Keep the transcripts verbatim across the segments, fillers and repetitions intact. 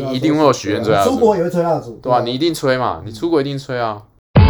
一定会有许愿吹蜡烛。 出国也会吹蜡烛， 对啊，你一定吹嘛，你出国一定吹啊。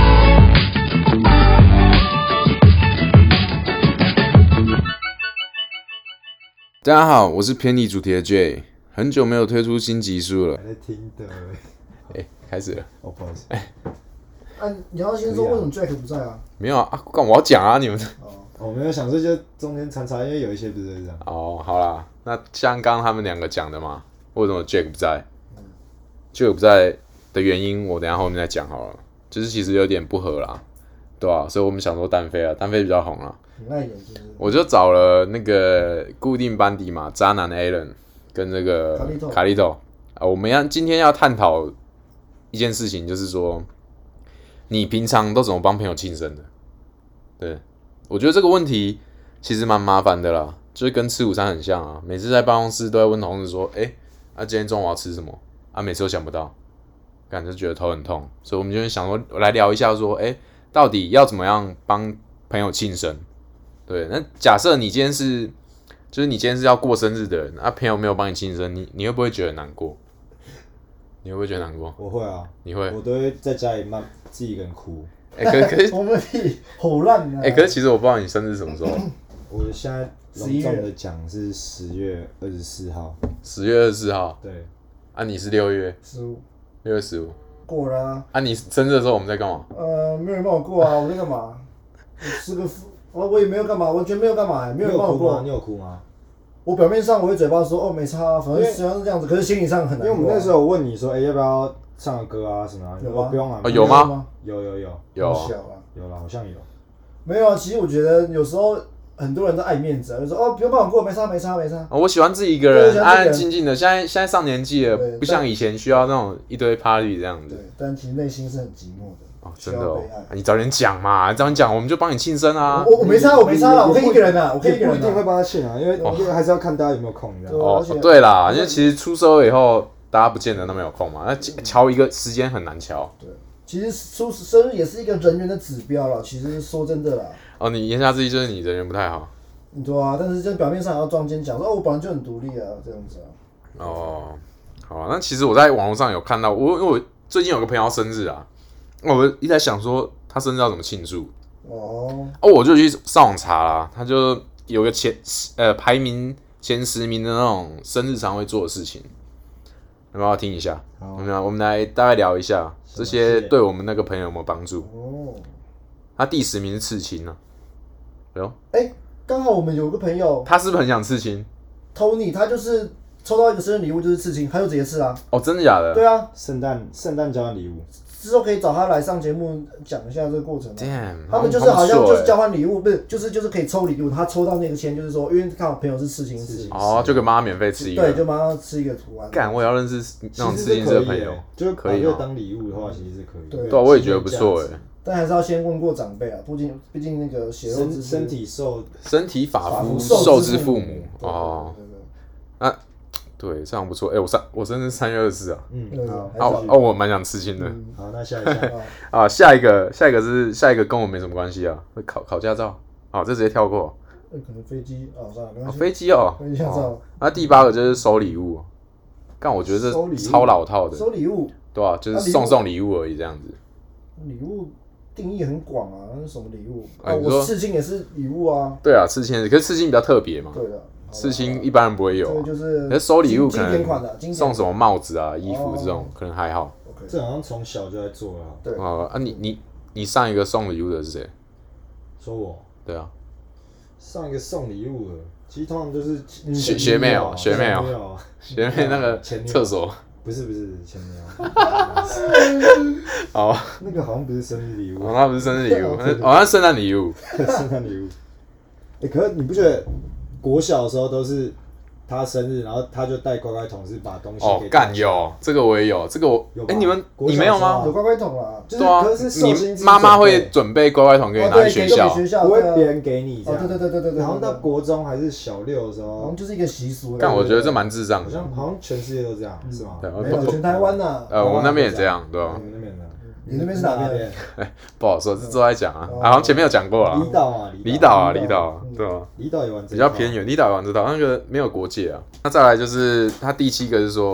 大家好，我是偏离主题的 J， 很久没有推出新集数了。 还在听的， 哎、欸，开始了。 哦，不好意思。 哎、啊，你要先说为什么 Jack 不在啊？ 没有啊，啊，干我要讲啊，你们。 哦， 我没有想说就中间穿插，因为有一些不是这样。 哦，好啦，那像刚刚他们两个讲的嘛，为什么 Jack 不在、嗯、？Jack 不在的原因，我等一下后面再讲好了。就是其实有点不合啦，对吧、啊？所以我们想说单飞啊，单飞比较红啦。 很爱演就是。 我就找了那个固定班底嘛，渣男 Alan 跟这个卡利托啊，我们要今天要探讨一件事情，就是说你平常都怎么帮朋友庆生的？对，我觉得这个问题其实蛮麻烦的啦，就是跟吃午餐很像啊。每次在办公室都会问同事说：“哎、欸，那、啊、今天中午要吃什么？”啊，每次都想不到，感觉觉得头很痛。所以我们就想说来聊一下，说：“哎、欸，到底要怎么样帮朋友庆生？”对，那假设你今天是，就是你今天是要过生日的人，啊，朋友没有帮你庆生，你你会不会觉得难过？你会不会觉得难过？ 我会啊， 你会？ 我都会在家里慢自己一个人哭。 哎、欸，可可是我们屁好烂啊！ 哎、欸，可是其实我不知道你生日什么时候。 我现在隆重的讲是十月二十四号。 十月二十四号。 对。 啊，你是六月十五。 六月十五。 过了啊。 啊，你生日的时候我们在干嘛？ 呃，没有人帮我过啊，我在干嘛？我吃个我我也没有干嘛，完全没有干嘛、欸，没有人帮我过。 你有哭吗？ 我表面上我会嘴巴说哦没差、啊，反正虽然是这样子，可是心理上很难过、啊。 因为我们那时候问你说，哎、欸，要不要唱个歌啊什么、啊？ 有吗？ 不用啊。 哦，有吗？ 有有有有。 小啊。 有啦，好像有。 没有啊，其实我觉得有时候很多人都爱面子啊，就说哦不用帮我过，没差没差没差。 哦，我喜欢自己一个人安安静静的。现在现在上年纪了，不像以前需要那种一堆 party 这样子。 对，但其实内心是很寂寞的。 哦，真的哦，你早点讲嘛，早点讲，我们就帮你庆生啊。 我我没差，我没差啦，我可以一个人啊，我可以一个人。 不一定会帮他庆啊，因为因为还是要看大家有没有空这样。 哦，对啦，因为其实出社会以后，大家不见得那么有空嘛，那敲一个时间很难敲。 对，其实出生日也是一个人缘的指标啦。其实说真的啦。 哦，你言下之意就是你人缘不太好。 对啊，但是就表面上还要装坚强，说哦我本来就很独立啊，这样子啊。 哦，好啊，那其实我在网络上有看到，我因为我最近有个朋友生日啊。我一直在想说他生日要怎么庆祝哦，哦，我就去上网查啦，他就有个前呃排名前十名的那种生日常会做的事情，要不要听一下？我们我们来大概聊一下这些对我们那个朋友有没有帮助？哦，他第十名是刺青啊，哎呦， 哎，刚好我们有个朋友， 他是不是很想刺青 ？Tony， 他就是抽到一个生日礼物就是刺青，他就直接刺啊。 哦，真的假的？ 对啊， 圣诞圣诞交换礼物。 之后可以找他来上节目讲一下这个过程、啊。 Damn, 他们就是好像就是交换礼物，不是就是就是可以抽礼物，他抽到那个签就是说，因为看我朋友是刺青师， 哦，就给妈妈免费吃一个， 对，就马上吃一个图案。 干，我也要认识那种刺青师的朋友， 就可以当礼物的话，其实是可以。 对， 对，我也觉得不错哎。 但还是要先问过长辈啊，毕竟毕竟那个血肉之身体受身体发肤受之父母哦。那对，这样不错。哎、欸，我三我生日三月二十四啊。 嗯，好。 哦哦，我蛮想刺青的。 嗯、好，那下一下啊，下一个下一个是下一个跟我没什么关系啊，会考考驾照。好、哦，这直接跳过。 欸、可能飞机哦，算了，没关系。 飞机哦。 飞机驾照。 那、哦、第八个就是收礼物。但我觉得这超老套的。 收礼物。 对啊，就是送送礼物而已，这样子。 礼物定义很广啊，那是什么礼物？啊，我刺青也是礼物啊。 对啊，刺青，可是刺青比较特别嘛。 对的。 刺青一般人不会有、啊， 就是， 可是收礼物可能送什么么帽子啊、衣服这种、哦、可能还好。 这好像从小就在做了。 对啊，啊你你你上一个送礼物的是谁？ 说我。 对啊。 上一个送礼物的，其实通常就是学学妹哦，学妹哦，学妹那个厕所。 不是不是前女友。 哦。 那个好像不是生日礼物。 哦，那不是生日礼物，好像圣诞礼物。 圣诞礼物。哎、欸，可是你不觉得国小的时候都是他生日，然后他就带乖乖桶是把东西给哦，干有这个我也有，这个我哎、欸、你们你没有吗？ 有乖乖桶啦， 就是对啊， 可是你妈妈会准备乖乖桶给你拿去学校， 不会别人给你这样。 哦，对对对对对。 然后到国中还是小六的时候， 好像就是一个习俗。 但我觉得这蛮智障的， 好像好像全世界都这样，是吗？ 没有，全台湾呐。 呃，我们那边也这样，对吧？ 你们那边的。 你那边是哪边？ 哎，不好说，是都在讲啊，好像前面有讲过啊。 离岛啊， 离岛啊，离岛啊，对吧？ 离岛也玩比较偏远，离岛玩这岛那个没有国界啊。那再来就是他第七个是说，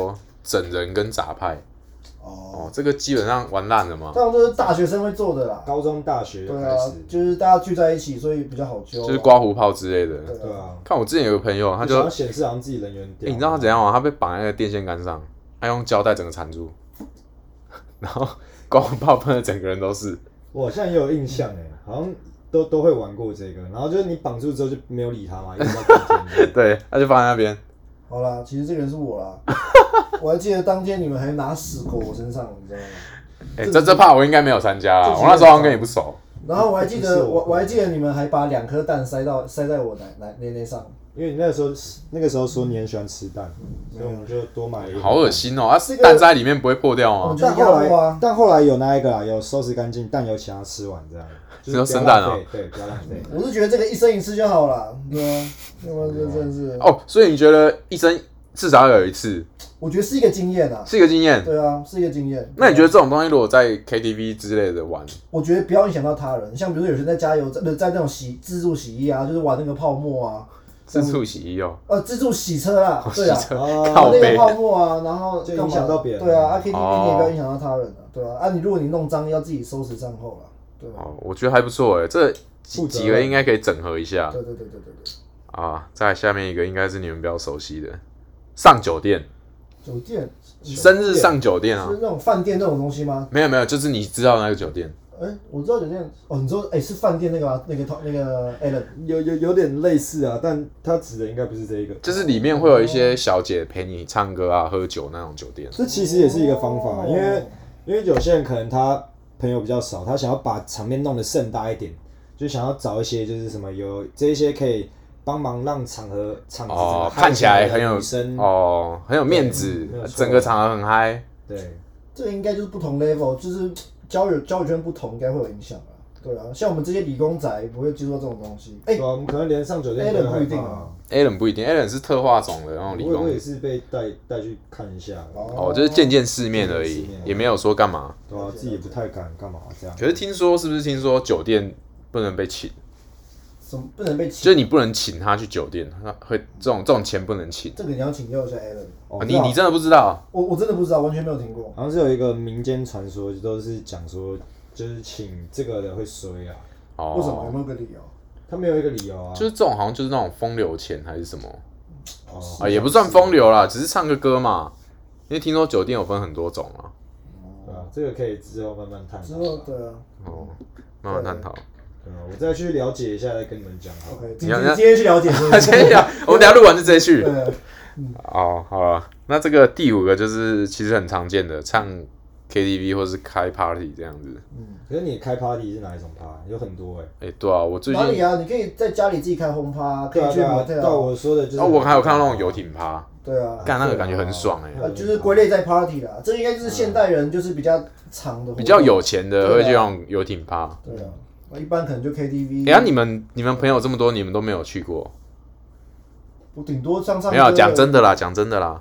整人跟杂派。 哦哦，这个基本上玩烂了吗？ 这种都是大学生会做的啦。 高中、大学就对啊开始，， 就是大家聚在一起，所以比较好揪啊。 就是刮胡泡之类的。 对啊， 看我之前有个朋友，他就， 想要显示好像自己人缘屌。 欸你知道他怎样吗？他被绑在那个电线杆上，他用胶带整个缠住，然后刮胡泡喷的整个人都是。 我好像也有印象哎，好像都都会玩过这个，然后就是你绑住之后就没有理他嘛，一直到隔天。 对，他就放在那边。 好啦，其实这个人是我啦。我还记得当天你们还拿屎狗我身上，你知道吗？ 哎、欸，这这怕我应该没有参加啦，我那时候好像跟你不熟。 然后我还记得，我我还记得你们还把两颗蛋塞到塞在我奶奶奶奶上， 因为你那个时候那个时候说你很喜欢吃蛋，所以我们就多买了一个。 好恶心哦！啊，蛋在里面不会破掉吗？ 但后来但后来有那一个啊，有收拾干净，蛋有请他吃完这样。 只有生蛋哦， 对，不要浪费。 我是觉得这个一生一次就好了，对啊，要不然这真的是。 哦，所以你觉得一生至少要有一次？ 我觉得是一个经验啊， 是一个经验。 对啊，是一个经验。 那你觉得这种东西如果在 K T V 之类的玩， 我觉得不要影响到他人，像比如说有些人在加油，在在那种洗自助洗衣啊，就是玩那个泡沫啊。 自助洗衣哦。 呃，自助洗车啦，对啊， 靠那个泡沫啊，然后就影响到别人。 对啊，啊 K T V 你也不要影响到他人啊，对啊，啊你如果你弄脏，要自己收拾善后啦。 哦，我觉得还不错哎，这几几个应该可以整合一下。 对对对对对对。 啊，再来下面一个应该是你们比较熟悉的，上酒店。 酒店。 生日上酒店啊？ 是那种饭店那种东西吗？ 没有没有，就是你知道那个酒店。 哎、欸，我知道酒店哦，你说哎、欸、是饭店那个吗？那个那个 Alan 有有有点类似啊，但他指的应该不是这一个， 就是里面会有一些小姐陪你唱歌啊、喝酒那种酒店。 这其实也是一个方法，因为因为有些人可能他朋友比较少，他想要把场面弄得盛大一点，就想要找一些就是什么有这一些可以帮忙让场合场子哦看起来很有女生哦很有面子，整个场合很嗨。 对， 这个应该就是不同 level， 就是交友交友圈不同，应该会有影响啊。对啊，像我们这些理工仔不会接触到这种东西。哎、 欸，我们可能连上酒店 Alan 不一定啊 ，Alan 不一定 ，Alan 是特化种的，然后理工。 我也是被带带去看一下， 哦，就是见见世面而已，也没有说干嘛。 对啊，自己也不太敢干嘛这样。 可是听说是不是听说酒店不能被请？ 什么不能被请？ 就是你不能请他去酒店，他会这种这种钱不能请。 这个你要请教一下 Alan。 哦，你你真的不知道？ 我我真的不知道，完全没有听过。 好像是有一个民间传说，都是讲说，就是请这个的会衰啊。 哦。 为什么？有没有个理由？ 他没有一个理由啊。 就是这种好像就是那种风流钱还是什么？ 哦。 啊，也不算风流啦，只是唱个歌嘛。因为听说酒店有分很多种啊。 对啊，这个可以之后慢慢探讨。 之后对啊。 哦，慢慢探讨。 对啊，我再去了解一下，再跟你们讲好。 OK， 今天今天去了解， 今天聊，我们等下录完就直接去。 对。 哦，好了，那这个第五个就是其实很常见的，唱 K T V 或是开 party 这样子。 嗯，可是你开 party 是哪一种 party？有很多哎、 欸。哎、欸，对啊，我最近哪里啊？你可以在家里自己开轰趴，可以去嘛。对啊，我说的就是。 哦，我还有看到那种游艇趴。 对啊。 干那个感觉很爽哎、 欸。啊，就是归类在 party 啦，这应该就是现代人就是比较长的。 比较有钱的会去那种游艇趴。 对啊。一般可能就 K T V。 哎呀，你们你们朋友这么多，你们都没有去过？ 我顶多唱唱歌。 没有，讲真的啦，讲真的啦。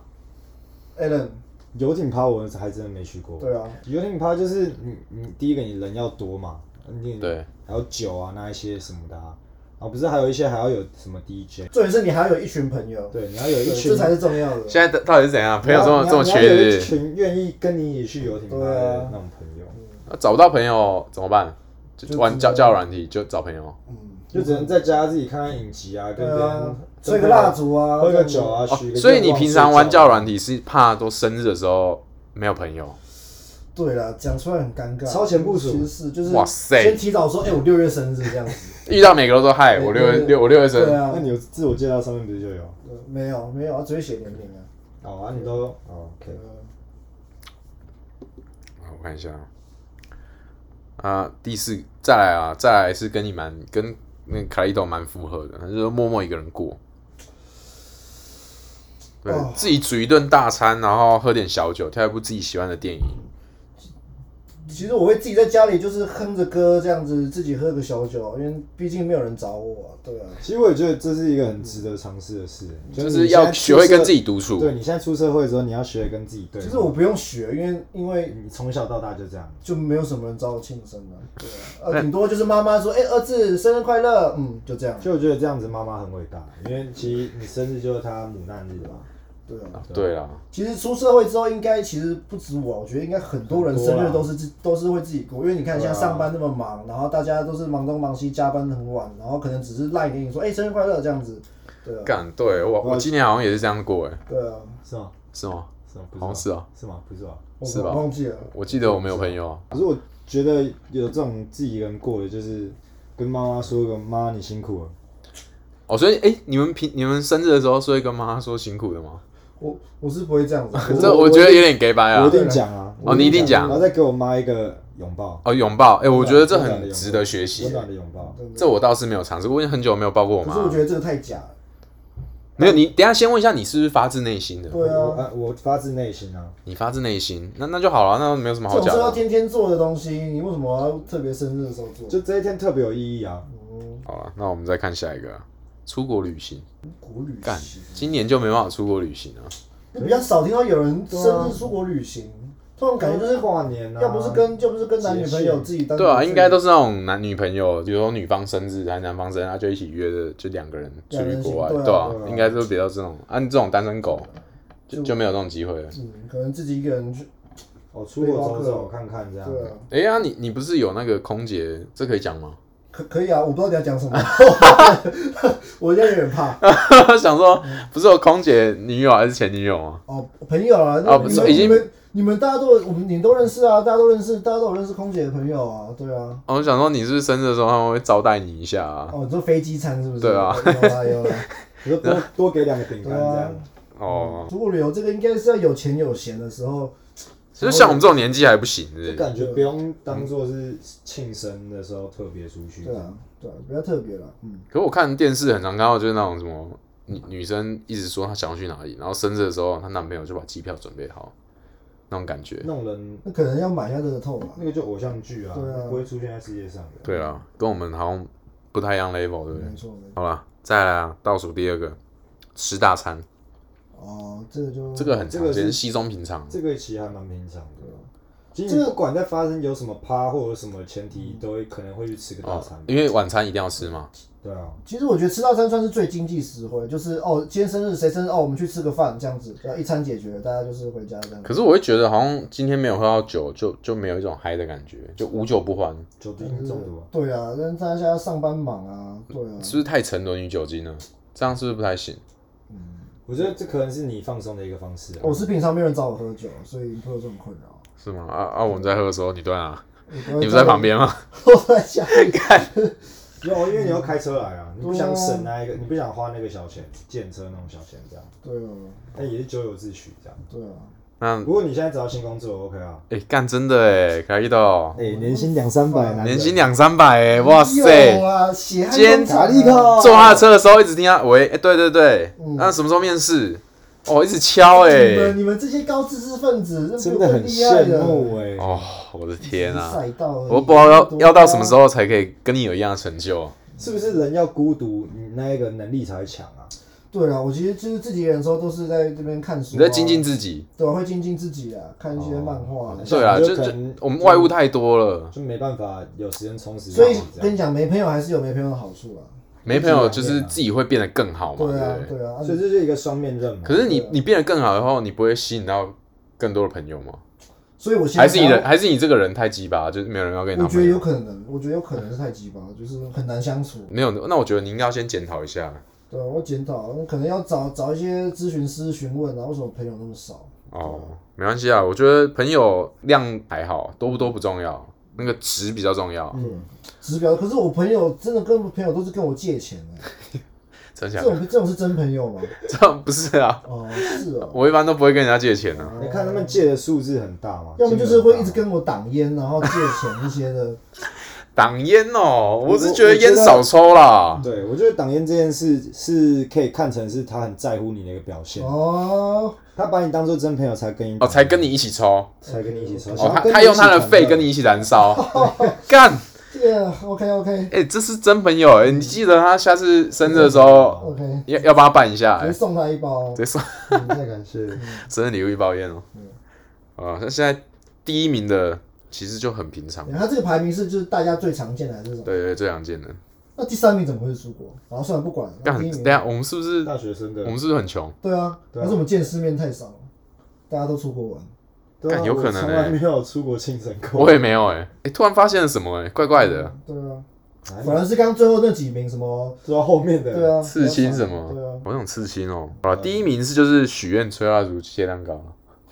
Alan， 游艇趴我还真的没去过。 对啊， 游艇趴就是你你第一个你人要多嘛，你对， 还有酒啊那一些什么的啊，啊不是还有一些还要有什么 D J。 重点是你还要有一群朋友。 对，你要有一群， 这才是重要的。 现在到底是怎样？朋友这么这么缺的？一群愿意跟你一起去游艇趴的那种朋友。 啊、找不到朋友怎么办？就玩交交友软体就找朋友。 嗯。 就只能在家自己看看影集啊，跟别人吹个蜡烛啊， 喝个酒啊，许个。所以你平常玩交友软体是怕都生日的时候没有朋友？ 对啦，讲出来很尴尬。 超前部署， 其实是就是哇塞， 先提早说，哎、欸，我六月生日这样子。 遇到每个都说嗨，我六月六我六月生日。 对啊， 那你有自我介绍上面不是就有？ 没有没有，只会写年龄啊。 哦啊，你都哦 OK。 我看一下啊，第四再来啊，再来是跟你蛮跟。那卡利多蛮符合的，他就是默默一个人过，对、哦、自己煮一顿大餐，然后喝点小酒，挑一部自己喜欢的电影。 其实我会自己在家里就是哼着歌这样子，自己喝个小酒，因为毕竟没有人找我、啊，对啊。 其实我也觉得这是一个很值得尝试的事， 就是要学会跟自己独处。 对，你现在出社会之后，你要学会跟自己对。 其实我不用学，因为因为你从小到大就这样， 就没有什么人找我庆生啊，对啊，呃，顶多就是妈妈说，哎、欸，儿子生日快乐，嗯，就这样。 就我觉得这样子妈妈很伟大，因为其实你生日就是她母难日嘛。 对啊， 对啦。 其实出社会之后，应该其实不止我，我觉得应该很多人生日都是自都是会自己过，因为你看像上班那么忙，然后大家都是忙东忙西，加班很晚，然后可能只是赖给你说，哎、欸，生日快乐这样子。对啊。 干，对我我今年好像也是这样过哎。 对啊。 是吗？ 是吗？ 是吗？ 好像是啊。 是吗？不是吧？ 是吧？ 忘记了。 我记得我没有朋友啊。 可是我觉得有这种自己一个人过的，就是跟妈妈说个妈你辛苦了。 哦，所以哎、欸，你们平你们生日的时候是会跟妈妈说辛苦的吗？ 我我是不会这样子， 这我觉得有点 gay 白啊。 我一定讲啊。 哦，你一定讲， 然后再给我妈一个拥抱。 哦，拥抱，哎、欸，我觉得这很值得学习。 温暖的拥抱， 这我倒是没有尝试过，因为很久没有抱过我妈。 可是我觉得这个太假了。 没有，你等一下先问一下，你是不是发自内心的？ 对啊， 我我发自内心啊。 你发自内心，那那就好了，那没有什么好讲的。 这种是要天天做的东西，你为什么要特别生日的时候做？ 就这一天特别有意义啊。 嗯， 好了，那我们再看下一个，出国旅行。 出国旅干， 行， 今年就没办法出国旅行啊。 比较少听到有人生日出国旅行。这种感觉就是跨年啊， 要不是跟就不是跟男女朋友自己单独。 对啊，应该都是那种男女朋友，比如说女方生日还是男方生日，他就一起约着，就两个人出去国外，对啊， 对啊应该都比较这种，按、啊、这种单身狗就就没有这种机会了。 嗯，可能自己一个人去。 哦，出国走走看看这样。 对啊。 哎呀、啊，你你不是有那个空姐，这可以讲吗？ 可可以啊，我不知道你要讲什么，我现在有点怕。 想说，不是有空姐女友还是前女友吗？ 哦，朋友啊， 哦，不是，已经。 你们大家都我们你都认識啊，大家都认識，大家都有認識空姐的朋友啊，對啊。 哦、我想說你是不是生日的時候他們會招待你一下啊？ 哦，你說飛機餐是不是？ 對啊。 有啦有啦。 你說多多給兩個餅乾這樣。 哦。 出國旅遊這個應該是要有錢有閒的時候。 就像我們這種年紀還不行，是不是？ 就感覺不用當做是慶生的時候特別出去。 對啊，對啊，比較特別啦。嗯。 可我看電視很常看到就是那種什麼女女生一直說她想要去哪裡，然後生日的時候她男朋友就把機票準備好。那種感覺， 那種人， 那可能要買下樂透吧。 那個就偶像劇啊， 對啊， 不會出現在世界上的。 對啊，跟我們好像不太一樣 level，對不對？ 沒錯，沒錯。 好啦，再來啊，倒數第二個，吃大餐。 哦，這個就這個很常見，稀鬆平常。 這個其實還蠻平常的。其實不管在發生有什麼趴或者什麼前提，都會可能會去吃個大餐。 哦，因為晚餐一定要吃嘛。 對啊， 其實我覺得吃大餐算是最經濟實惠，就是哦，今天生日誰生日哦，我們去吃個飯這樣子，然後一餐解決，大家就是回家這樣子。 可是我會覺得好像今天沒有喝到酒，就就沒有一種嗨的感覺，就無酒不歡。 酒精中毒。 對啊，但大家現在上班忙啊，對啊。 是不是太沉淪於酒精了？這樣是不是不太行？ 嗯，我覺得這可能是你放鬆的一個方式啊。 我是平常沒有人找我喝酒，所以不會有這種困擾。 是嗎？啊啊！我們在喝的時候，你對啊？你不在旁邊嗎？ 我在下面看。 有，因為你要開車來啊，你不想省那一個，你不想花那個小錢，建車那種小錢這樣。 對啊。 那也是咎由自取這樣。 對啊。 那不過你現在找到新工作 OK 啊？ 哎、欸，幹真的哎，可以的。哎、 欸，年薪兩三百， 年薪兩三百哎，哇塞！ 啊，血汗今天卡利克坐他的車的時候一直聽他喂，哎、欸，對對對， 嗯、 那什麼時候面試？哦，一直敲哎、欸！ 你們你們這些高知識分子真的很羨慕哎、欸！ 哦，我的天啊！ 我不知道要要到什麼時候才可以跟你有一樣的成就？ 是不是人要孤獨，你那一個能力才會強啊？ 對啊，我其實就是自己一個人的時候都是在這邊看書、啊， 你在精進自己， 對啊，會精進自己啊，看一些漫畫、啊哦。對啊，就就我們外物太多了， 就沒辦法有時間充實。 所以跟你講，沒朋友還是有沒朋友的好處啊。 沒朋友就是自己會變得更好嘛， 對啊， 對對啊， 所以這是一個雙面刃嘛。 可是你你變得更好的話，你不會吸引到更多的朋友嗎？ 所以我現在還是你人，還是你這個人太雞巴，就是沒有人要跟你談。 我覺得有可能，我覺得有可能是太雞巴，就是很難相處。 沒有，那我覺得你應該要先檢討一下。 對啊，我檢討，可能要找找一些諮詢師詢問啊，為什麼朋友那麼少？ 哦，沒關係啊，我覺得朋友量還好，多不多不重要，那個值比較重要。 嗯，值比較，可是我朋友真的跟朋友都是跟我借錢的。 真假的？ 這種這種是真朋友嗎？ 這種不是啊。 哦，是哦。 我一般都不會跟人家借錢啊。 你看他們借的數字很大嘛？ 要麼就是會一直跟我擋煙，然後借錢一些的。 擋煙哦，我是覺得煙少抽啦。 對，我覺得擋煙這件事是可以看成是他很在乎你的一個表現。 哦。他把你當做真朋友才跟你哦，才跟你一起抽， 才跟你一起抽。 哦，他他用他的肺跟你一起燃燒，幹。 Yeah, OK OK。 哎、欸，這是真朋友哎、欸！你記得他下次生日的時候 ，OK， 要要幫他辦一下、欸， 直接送他一包， 直接送， 嗯、太感謝了。 生日禮物一包煙哦。嗯、啊，那現在第一名的其實就很平常。 他這個排名是就是大家最常見的還是什麼？ 對對，最常見的。 那第三名怎么会出国？然后算了不管了。 干，等一下我们是不是大学生的？ 我们是不是很穷？ 对啊，但是我们见世面太少了，大家都出国玩。 对啊， 有可能、欸、 我从来没有出国庆生过。 我也没有哎、欸，哎、欸，突然发现了什么哎、欸，怪怪的。 对啊，反而是刚刚最后那几名什么， 知道后面的。 对啊， 刺青什么？ 对啊， 我想刺青哦。好了，第一名是就是许愿、吹蜡烛、切蛋糕。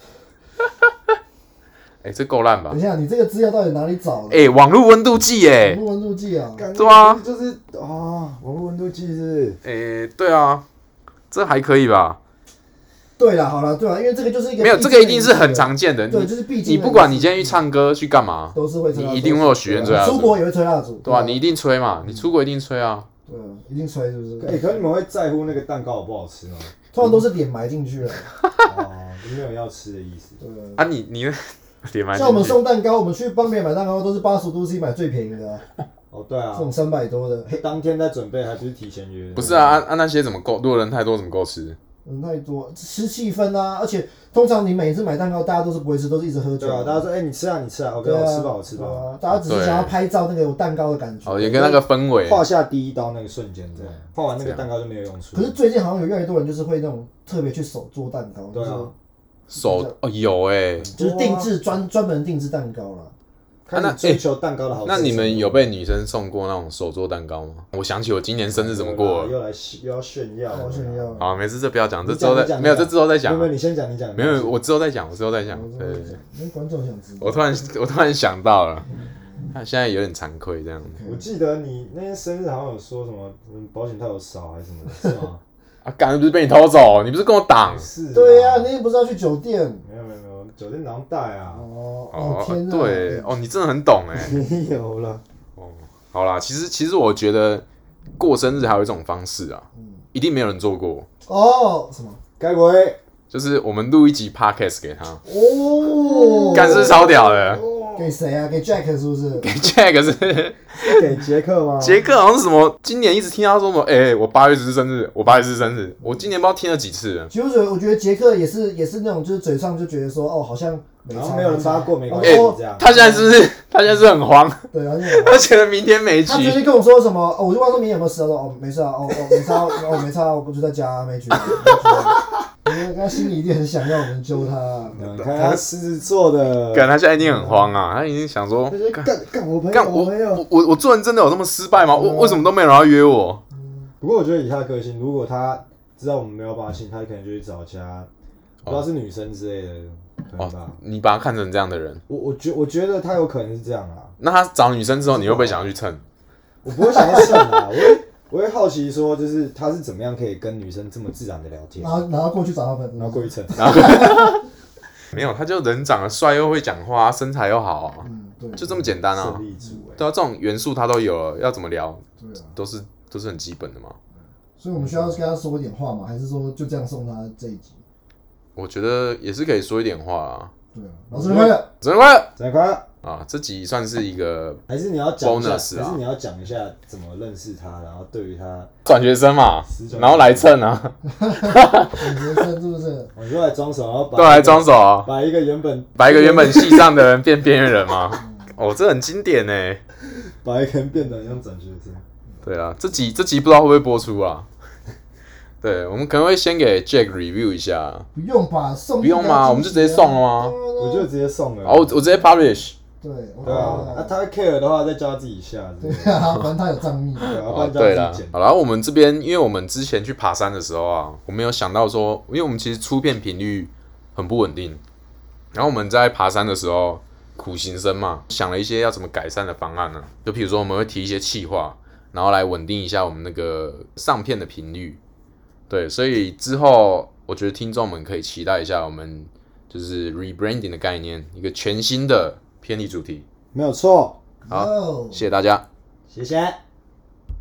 哎、欸，这够烂吧？ 等一下，你这个资料到底哪里找的？ 哎、欸，网络温度计哎、欸， 网络温度计啊， 对啊， 就是啊，网络温度计是。 哎、欸，对啊，这还可以吧？ 对啦，好啦，对啦，因为这个就是一个没有，这个一定是很常见的。 对，就是必经。 你不管你今天去唱歌去干嘛， 都是会吹蜡烛， 你一定会有许愿吹蜡烛。 出国也会吹蜡烛， 对啊，你一定吹嘛，你出国一定吹啊。 对啊，一定吹，是不是？ 哎，可是你们会在乎那个蛋糕好不好吃吗？ 通常都是脸埋进去了。 哦，没有要吃的意思。 对啊，你你脸埋进去。 像我们送蛋糕，我们去帮别人买蛋糕都是八十度 C 买最便宜的啊。 哦，对啊， 这种三百多的， 当天在准备还不是提前约？ 不是啊，按、啊、那些怎么够？如果人太多怎么够吃？ 人太多，吃气氛啊！而且通常你每次买蛋糕，大家都是不会吃，都是一直喝酒。 对啊，大家说，哎、欸，你吃啊，你吃啊 ，OK，、啊、我吃饱，我吃饱、 啊。大家只是想要拍照那个有蛋糕的感觉。 哦，也跟那个氛围。 画下第一刀那个瞬间，这样画完那个蛋糕就没有用处。 可是最近好像有越来越多人就是会那种特别去手做蛋糕。 对啊， 手哦有哎、欸， 就是定制专专门定制蛋糕啦。 开始追求蛋糕的好、欸。 那你们有被女生送过那种手做蛋糕吗？我想起我今年生日怎么过了， 又来又要炫耀， 要炫耀。 好，没事，这不要讲，这之后再没有，这之后再讲。 没有，你先讲，你讲。 没有，我之后再讲，我之后再讲。对对对。 因为观众想知道。 我突然我突然想到了，他现在有点惭愧这样。 我记得你那天生日好像有说什么保险套有少还是什么的，是吗？ 啊，刚不是被你偷走，你不是跟我挡？ 是。 对呀、啊，你也不是要去酒店。 没有没有没有，酒店哪用带啊？ 哦哦天哪！ 对哦，你真的很懂哎。 没有了。 哦，好啦，其实其实我觉得过生日还有一种方式啊，嗯、一定没有人做过。 哦，什么？ 该不会就是我们录一集 podcast 给他？ 哦， 干是超屌的。 给谁啊？给 Jack 是不是？ 给 Jack 是给杰克吗？ 杰克好像是什么？今年一直听他说什么？哎、欸，我八月十四生日，我八月十四生日。我今年不知道听了几次了。 其实我觉得，我觉得杰克也是也是那种，就是嘴上就觉得说，哦，好像没差， 没有人发过，没关系、欸、这样。他现在是不是？他现在是很慌。 对啊， 他觉得明天没局。 他最近跟我说什么？哦，我就问他说明天有没有事，他说哦没事啊，哦哦没差，哦没差，我不就在家没局。他心里一定很想要我们揪他。 你看他狮子座的， 干他现在一定很慌啊！他已经想说， 干干我朋友， 干我朋友， 我我我做人真的有这么失败吗？我为什么都没有人要约我？ 不过我觉得以他的个性，如果他知道我们没有帮他信，他可能就去找其他，不知道是女生之类的，可能吧。 你把他看成这样的人， 我我觉我觉得他有可能是这样啊。 那他找女生之后，你会不会想要去蹭？ 我不会想要蹭啊，我会。我会好奇说，就是他是怎么样可以跟女生这么自然的聊天， 然后然后过去找他粉丝， 然后过去蹭， 没有，他就人长得帅又会讲话，身材又好啊， 嗯，对， 就这么简单啊。 欸、 对啊，这种元素他都有了，要怎么聊？ 对啊， 都是都是很基本的嘛。 所以我们需要跟他说一点话嘛，还是说就这样送他这一集？ 我觉得也是可以说一点话啊。 对啊，老师快乐， 生日快乐， 生日快乐！ 啊，这集算是一个 bonus 还是你要讲一下， 啊、 还是你要讲一下怎么认识他，然后对于他转学生嘛，然后来蹭啊， 转学生是不是？ 我就来装手，然后把都来装手啊， 把一个原本把一个原本系上的人变边缘人吗？哦，这很经典呢， 把一个人变得像转学生。 对啊，这集这集不知道会不会播出啊？对，我们可能会先给 Jack review 一下。 不用吧，送不用吗？我们就直接送了吗？ 我就直接送了。 哦，我我直接 publish。 对， 对啊，那他 care 的话，再叫他自己下。 对啊，反正他有账密。 哦，对了，好了，我们这边，因为我们之前去爬山的时候啊，我们有想到说，因为我们其实出片频率很不稳定，然后我们在爬山的时候苦行僧嘛，想了一些要怎么改善的方案呢、啊？就比如说我们会提一些企划，然后来稳定一下我们那个上片的频率。对，所以之后我觉得听众们可以期待一下我们就是 rebranding 的概念，一个全新的偏离主题。 没有错。 好，谢谢大家， 谢谢。